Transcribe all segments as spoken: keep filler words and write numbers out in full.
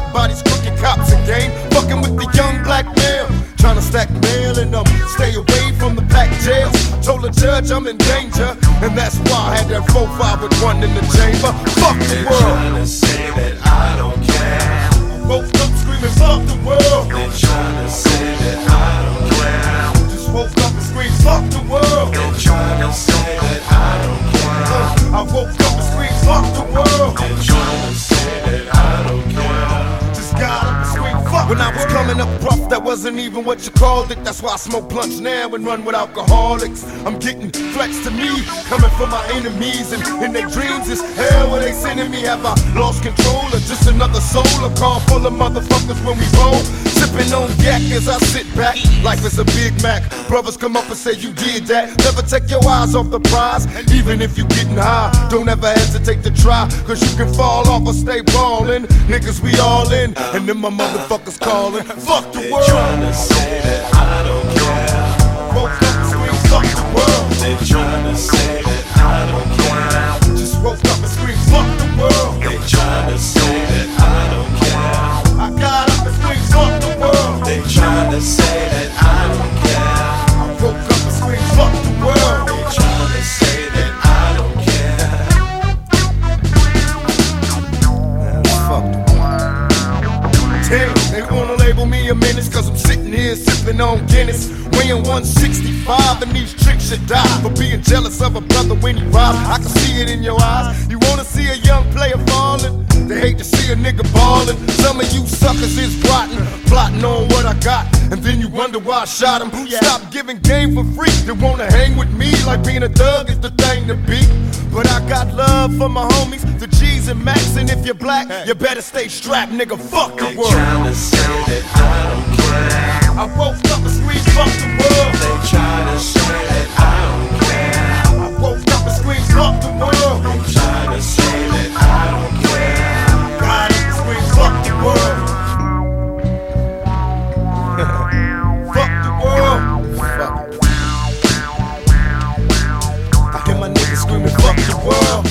by these crooked cops again. Fucking with the young black male, trying to stack mail and um, stay away from the packed jails. Told the judge I'm in danger, and that's why I had that four five with one in the chamber. Fuck the They're world. trying to say that I don't care. Woke up screaming, fuck the world. They're trying to say that I don't care. Just woke up and screamed, fuck the world. They're trying to say that I don't care. Uh, I woke up and screamed, fuck the world. They're trying to say that I don't care. Just got up and screamed, fuck. When I was coming up rough, that wasn't even what you called it. That's why I smoke blunts now and run with alcoholics. I'm getting flex to me, coming from my enemies, and in their dreams is hell where they sending me. Have I lost control or just another soul? A car full of motherfuckers when we roll, sipping on yak as I sit back. Life is a Big Mac. Brothers come up and say you did that. Never take your eyes off the prize, even if you getting high. Don't ever hesitate to try, cause you can fall off or stay ballin'. Niggas, we all in, and then my motherfuckers calling. Fuck the They're world. trying to say that I don't care. Woke up and screamed, fuck the world. They're trying to say that I don't care. Just woke up and screamed, fuck the world. They're trying to say that I don't care. I got up and screamed, fuck the world. They're trying to say that I don't care. I woke up and screamed, fuck the world. They're trying to say that I don't care. Man, fuck the world. Damn, they wanna label me a menace, cause I'm sitting here sipping on Guinness, weighing one sixty-five, and these tricks should die for being jealous of a brother when he robs. I can see it in your eyes. You wanna see a young player falling? They hate to see a nigga ballin'. Some of you suckers is rotten, plotting on what I got, and then you wonder why I shot him. Stop giving game for free. They wanna hang with me like being a thug is the thing to be. But I got love for my homies, the G's and Max, and if you're black, you better stay strapped, nigga. Fuck the They're world. trying to say that I don't care. I woke up and screamed, fuck the world. They're trying to say that I don't care. I woke up and screamed, fuck the world. They're trying to say that I don't care. Got up and screamed, fuck the world. Fuck the world. Fuck it. I hear my niggas screaming, fuck the world.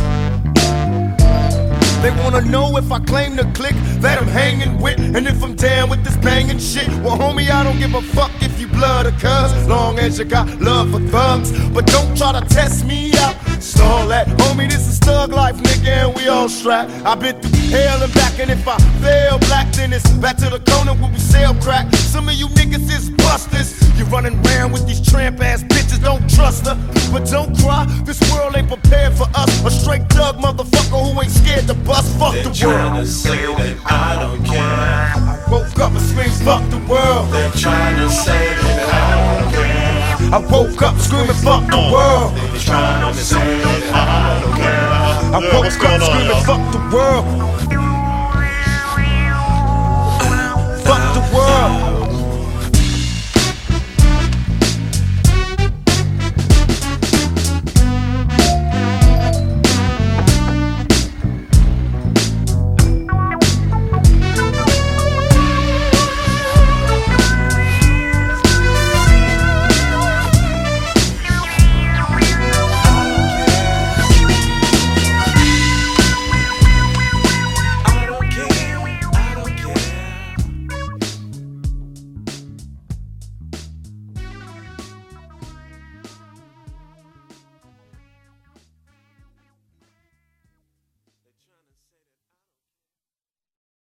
They wanna know if I claim the click that I'm hanging with, and if I'm down with this banging shit. Well, homie, I don't give a fuck if you blood or cuz, long as you got love for thugs. But don't try to test me out. Stall that, homie, this is thug life, nigga, and we all strapped. I've been through hell and back, and if I fail black, then it's back to the corner where we sell crack. Some of you niggas is busters. You running around with these tramp ass bitches, don't trust her. But don't cry, this world ain't prepared for us. A straight thug motherfucker who ain't scared to bust. Fuck They're the trying world. to say that I don't care. I woke up and screamed, fuck the world. They're trying to say that I don't care. I woke up screaming, fuck the world. They're trying to say that I don't care. I woke up screaming, fuck the world.